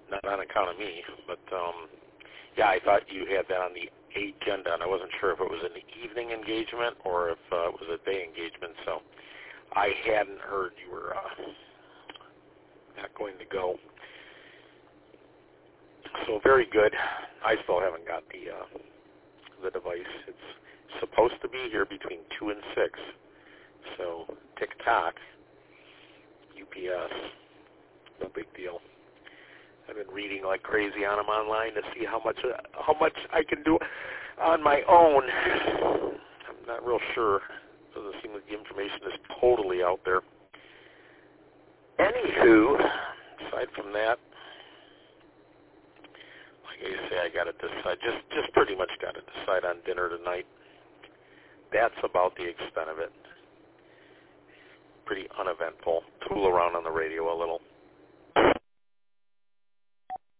not on account of me, but yeah, I thought you had that on the agenda, and I wasn't sure if it was an evening engagement or if it was a day engagement, so I hadn't heard you were not going to go. So very good. I still haven't got the device. It's supposed to be here between 2 and 6. So TikTok, UPS, no big deal. I've been reading like crazy on them online to see how much I can do on my own. I'm not real sure. Doesn't seem like the information is totally out there. Anywho, aside from that, like I say, I got to decide. Just pretty much got to decide on dinner tonight. That's about the extent of it. Pretty uneventful. Tool around on the radio a little.